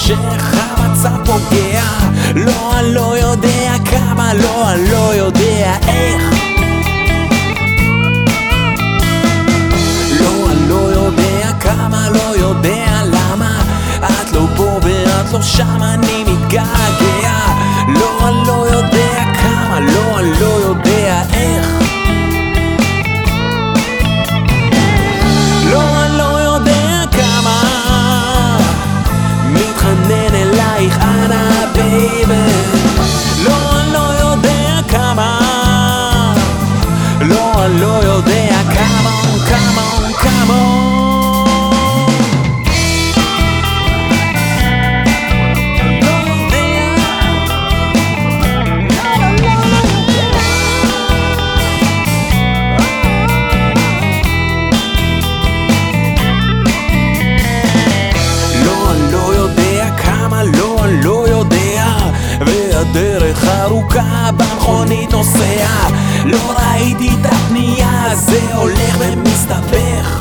מתמשך, המצב פוגע. לא, אני לא יודע כמה, לא, אני לא יודע איך. לא, אני לא יודע כמה, לא יודע למה. את לא פה ואת לא שם, אני מתגעגע. לא, אני לא יודע כמה, לא, אני לא יודע איך. לא, אני לא יודע כמה מתחנן אלייך, אנא בייבי. לא, אני לא יודע כמה, לא, אני לא יודע כמה, כמה, כמה. והדרך ארוכה במכונית נוסע. לא ראיתי את הפנייה, זה הולך ומסתבך.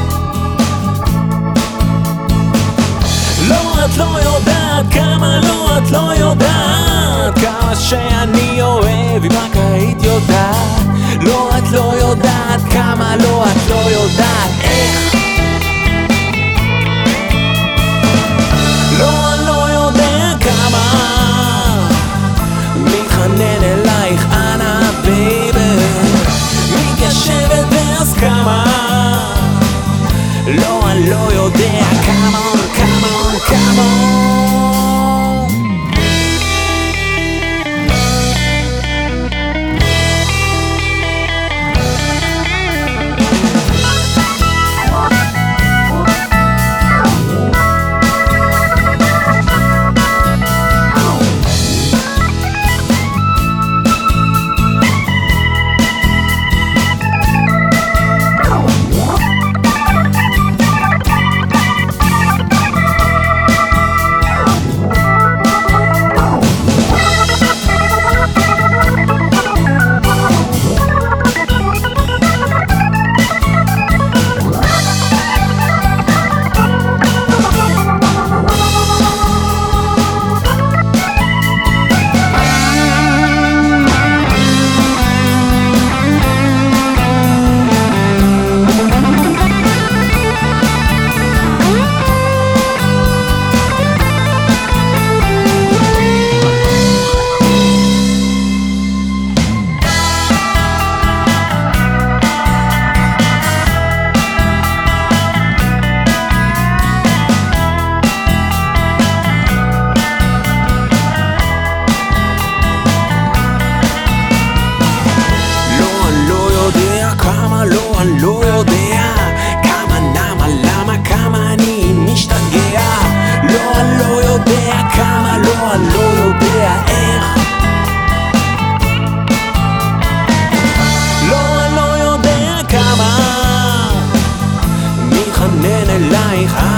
לא, את לא יודעת כמה, לא, את לא יודעת כמה שאני אוהב, אם רק היית יודעת. לא, את לא יודעת כמה, לא, את לא יודעת איך. לא, אני לא יודע כמה מתחנן אלייך, אנא בייבי. מתיישבת בהסכמה. לא, אני לא יודע כמה, כמה, כמה. לא, אני לא יודע כמה, למה, למה, כמה אני משתגע. לא, אני לא יודע כמה, לא, אני לא יודע איך. לא, אני לא יודע כמה מתחנן אלייך.